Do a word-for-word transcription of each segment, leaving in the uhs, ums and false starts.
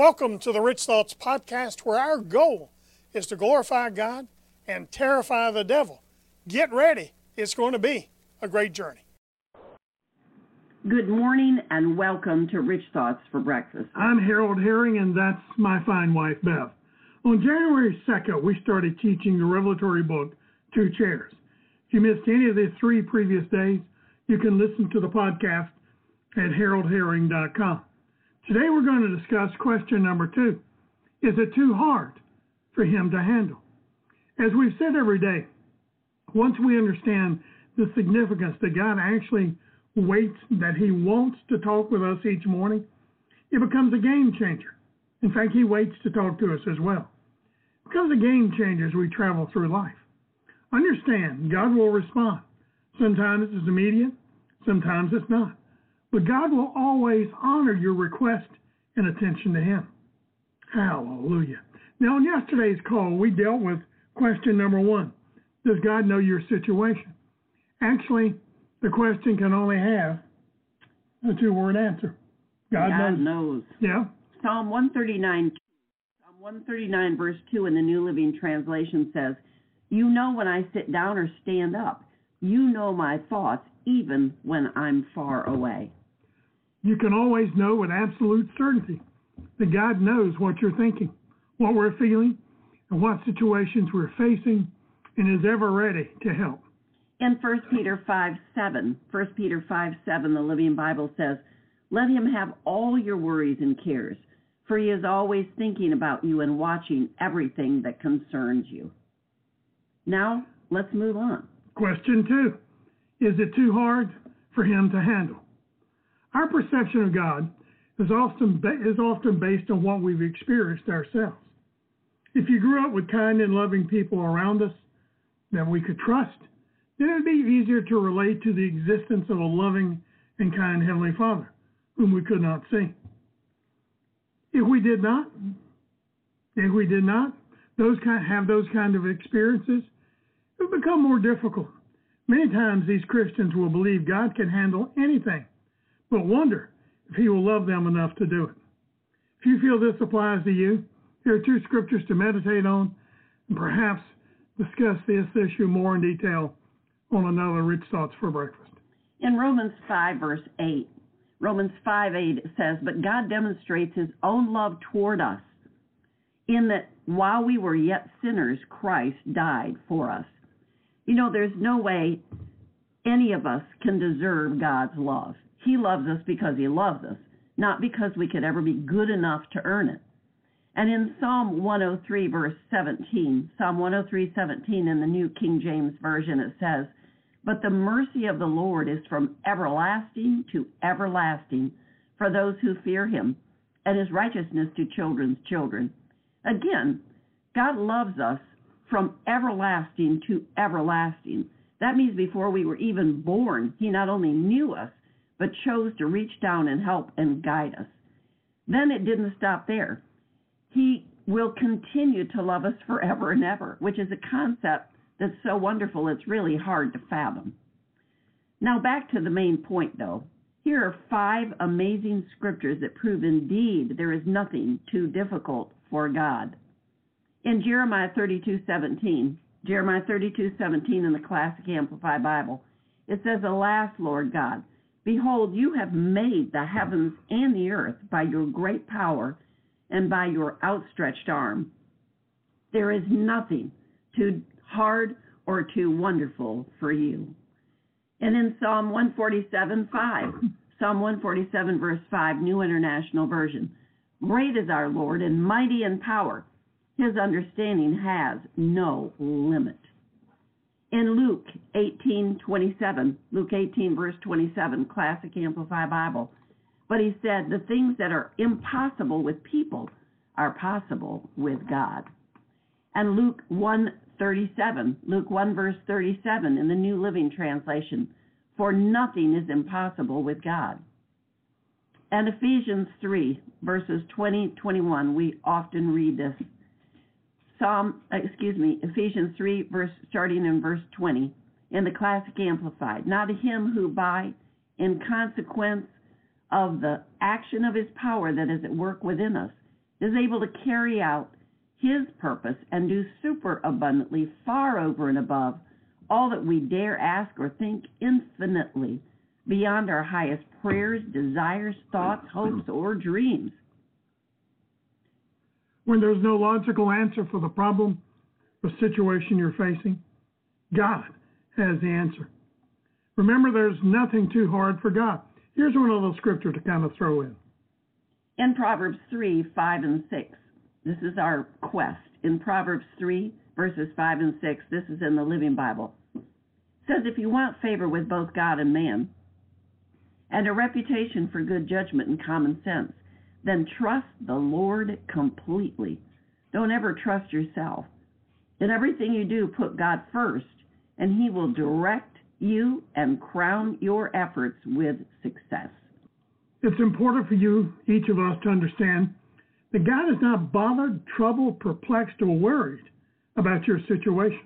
Welcome to the Rich Thoughts Podcast, where our goal is to glorify God and terrify the devil. Get ready. It's going to be a great journey. Good morning and welcome to Rich Thoughts for Breakfast. I'm Harold Herring, and that's my fine wife, Bev. On January second, we started teaching the revelatory book, Two Chairs. If you missed any of the three previous days, you can listen to the podcast at harold herring dot com. Today we're going to discuss question number two. Is it too hard for him to handle? As we've said every day, once we understand the significance that God actually waits, that he wants to talk with us each morning, it becomes a game changer. In fact, he waits to talk to us as well. It becomes a game changer as we travel through life. Understand, God will respond. Sometimes it's immediate, sometimes it's not. But God will always honor your request and attention to him. Hallelujah. Now, in yesterday's call, we dealt with question number one. Does God know your situation? Actually, the question can only have a two-word answer. God, God knows. knows. Yeah. Psalm one thirty-nine, Psalm one thirty-nine, verse two in the New Living Translation says, "You know when I sit down or stand up. You know my thoughts even when I'm far away." You can always know with absolute certainty that God knows what you're thinking, what we're feeling, and what situations we're facing, and is ever ready to help. In First Peter five seven, First Peter five seven, the Living Bible says, "Let him have all your worries and cares, for he is always thinking about you and watching everything that concerns you." Now, let's move on. Question two. Is it too hard for him to handle? Our perception of God is often, is often based on what we've experienced ourselves. If you grew up with kind and loving people around us that we could trust, then it would be easier to relate to the existence of a loving and kind Heavenly Father, whom we could not see. If we did not, if we did not those kind, have those kind of experiences, it would become more difficult. Many times these Christians will believe God can handle anything, but wonder if he will love them enough to do it. If you feel this applies to you, here are two scriptures to meditate on and perhaps discuss this issue more in detail on another Rich Thoughts for Breakfast. In Romans five, verse eight, Romans five eight says, "But God demonstrates his own love toward us, in that while we were yet sinners, Christ died for us." You know, there's no way any of us can deserve God's love. He loves us because he loves us, not because we could ever be good enough to earn it. And in Psalm one oh three, verse seventeen, Psalm one oh three, seventeen in the New King James Version, it says, "But the mercy of the Lord is from everlasting to everlasting for those who fear him, and his righteousness to children's children." Again, God loves us from everlasting to everlasting. That means before we were even born, he not only knew us, but chose to reach down and help and guide us. Then it didn't stop there. He will continue to love us forever and ever, which is a concept that's so wonderful it's really hard to fathom. Now back to the main point, though. Here are five amazing scriptures that prove indeed there is nothing too difficult for God. In Jeremiah thirty-two seventeen, Jeremiah thirty-two seventeen in the Classic Amplified Bible, it says, "Alas, Lord God, behold, you have made the heavens and the earth by your great power and by your outstretched arm. There is nothing too hard or too wonderful for you." And in Psalm one forty-seven five, Psalm one forty-seven verse five, New International Version, "Great is our Lord and mighty in power. His understanding has no limit." In Luke eighteen twenty-seven, Luke eighteen verse twenty-seven, Classic Amplified Bible, "But he said, the things that are impossible with people are possible with God." And Luke one thirty-seven, Luke one verse thirty-seven in the New Living Translation, "For nothing is impossible with God." And Ephesians three verses twenty to twenty-one, we often read this. Psalm, excuse me, Ephesians three, verse starting in verse twenty, in the Classic Amplified. "Now to him who by, in consequence of the action of his power that is at work within us, is able to carry out his purpose and do super abundantly, far over and above all that we dare ask or think, infinitely beyond our highest prayers, desires, thoughts, hopes, or dreams. When there's no logical answer for the problem or situation you're facing, God has the answer. Remember, there's nothing too hard for God. Here's one little scripture to kind of throw in. In Proverbs three, five, and six, this is our quest. In Proverbs three, verses five and six, this is in the Living Bible. It says, if you want favor with both God and man, and a reputation for good judgment and common sense, then trust the Lord completely. Don't ever trust yourself. In everything you do, put God first, and he will direct you and crown your efforts with success. It's important for you, each of us, to understand that God is not bothered, troubled, perplexed, or worried about your situation.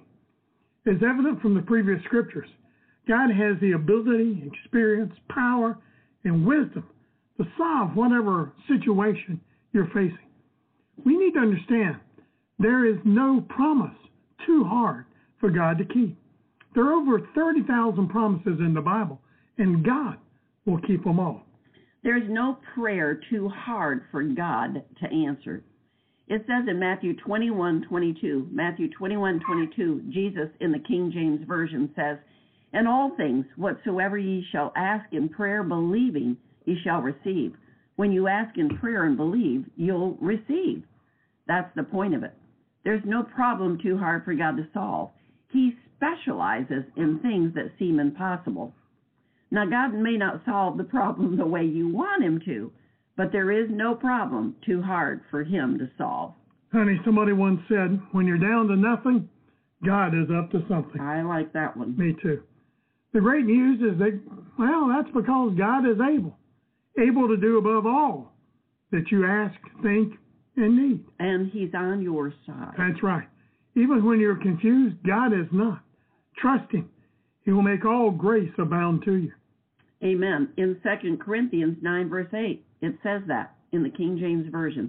As evident from the previous scriptures, God has the ability, experience, power, and wisdom to solve whatever situation you're facing. We need to understand there is no promise too hard for God to keep. There are over thirty thousand promises in the Bible, and God will keep them all. There's no prayer too hard for God to answer. It says in Matthew twenty-one twenty-two, Matthew twenty-one twenty-two, Jesus in the King James Version says, in all things whatsoever ye shall ask in prayer, believing, ye shall receive. When you ask in prayer and believe, you'll receive. That's the point of it. There's no problem too hard for God to solve. He specializes in things that seem impossible. Now, God may not solve the problem the way you want him to, but there is no problem too hard for him to solve. Honey, somebody once said, when you're down to nothing, God is up to something. I like that one. Me too. The great news is that, well, that's because God is able, able to do above all that you ask, think, and need. And he's on your side. That's right. Even when you're confused, God is not. Trust him. He will make all grace abound to you. Amen. In Second Corinthians nine, verse eight, it says that in the King James Version.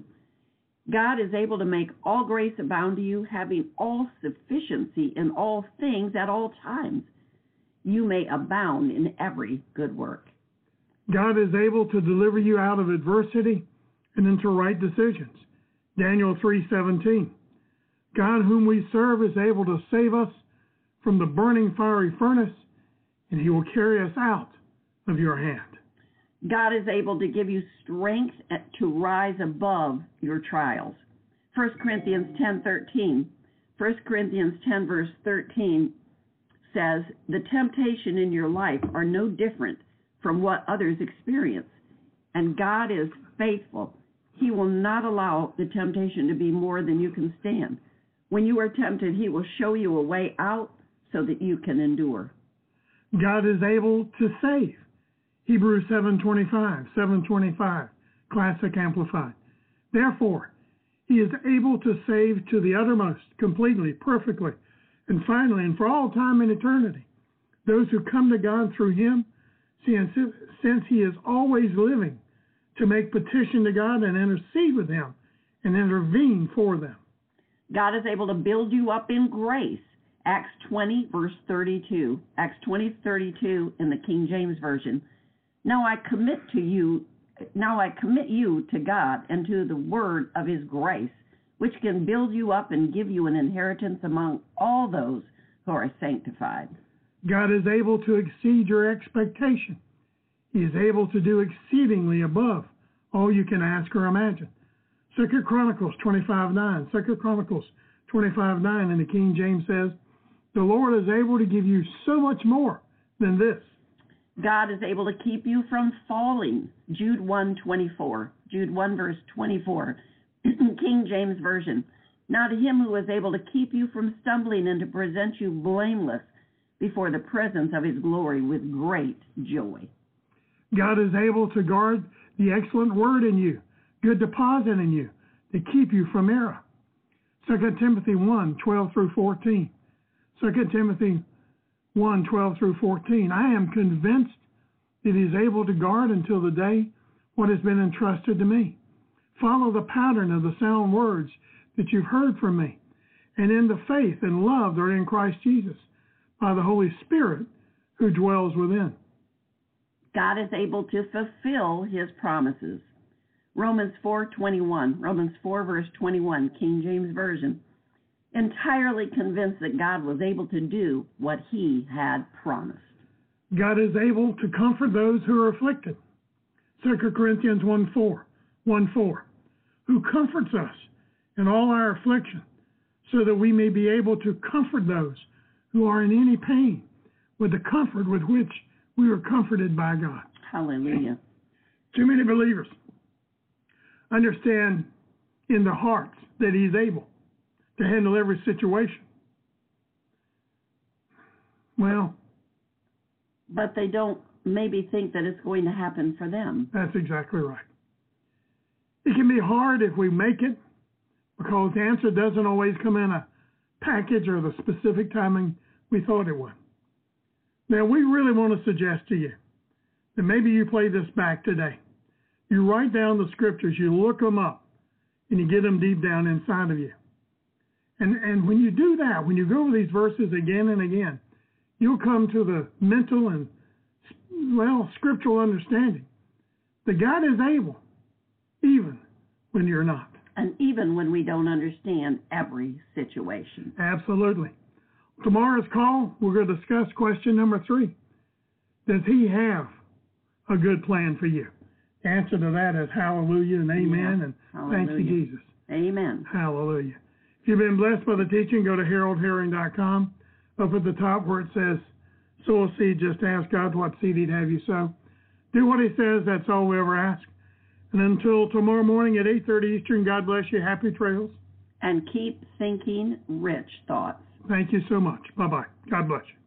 God is able to make all grace abound to you, having all sufficiency in all things at all times. You may abound in every good work. God is able to deliver you out of adversity and into right decisions. Daniel three seventeen. God whom we serve is able to save us from the burning fiery furnace, and he will carry us out of your hand. God is able to give you strength to rise above your trials. First Corinthians ten thirteen. First Corinthians ten, verse thirteen says, the temptation in your life are no different from what others experience, and God is faithful. He will not allow the temptation to be more than you can stand. When you are tempted, he will show you a way out so that you can endure. God is able to save. Hebrews seven twenty-five, seven twenty-five, Classic Amplified. Therefore, he is able to save to the uttermost, completely, perfectly, and finally, and for all time and eternity, those who come to God through him, since he is always living to make petition to God and intercede with him and intervene for them. God is able to build you up in grace. Acts twenty, verse thirty-two. Acts twenty, thirty-two in the King James Version. Now I commit to you, now I commit you to God and to the word of his grace, which can build you up and give you an inheritance among all those who are sanctified. God is able to exceed your expectation. He is able to do exceedingly above all you can ask or imagine. Second Chronicles twenty-five nine. Second Chronicles twenty-five nine in the King James says, the Lord is able to give you so much more than this. God is able to keep you from falling. Jude one twenty-four. Jude one, verse twenty-four. King James Version. Now to him who is able to keep you from stumbling and to present you blameless before the presence of his glory with great joy. God is able to guard the excellent word in you, good deposit in you, to keep you from error. Second Timothy one, twelve through fourteen. Second Timothy one, twelve through fourteen. I am convinced that he is able to guard until the day what has been entrusted to me. follow the pattern of the sound words that you've heard from me, and in the faith and love that are in Christ Jesus by the Holy Spirit who dwells within. God is able to fulfill his promises. Romans four twenty-one, Romans four verse twenty-one, King James Version, entirely convinced that God was able to do what he had promised. God is able to comfort those who are afflicted. Second Corinthians one four, one four, who comforts us in all our affliction, so that we may be able to comfort those who are in any pain with the comfort with which we were comforted by God. Hallelujah. Too many believers understand in their hearts that he's able to handle every situation. Well, but they don't maybe think that it's going to happen for them. That's exactly right. It can be hard if we make it, because the answer doesn't always come in a package or the specific timing we thought it would. Now, we really want to suggest to you that maybe you play this back today. You write down the scriptures, you look them up, and you get them deep down inside of you. And, and when you do that, when you go over these verses again and again, you'll come to the mental and, well, scriptural understanding that God is able, even when you're not. And even when we don't understand every situation. Absolutely. Tomorrow's call, we're going to discuss question number three. Does he have a good plan for you? The answer to that is hallelujah and amen, yeah. and hallelujah. Thank you, Jesus. Amen. Hallelujah. If you've been blessed by the teaching, go to harold herring dot com. Up at the top where it says, sow a seed, just ask God what seed he'd have you sow. Do what he says, that's all we ever ask. And until tomorrow morning at eight thirty Eastern, God bless you. Happy trails. And keep thinking rich thoughts. Thank you so much. Bye-bye. God bless you.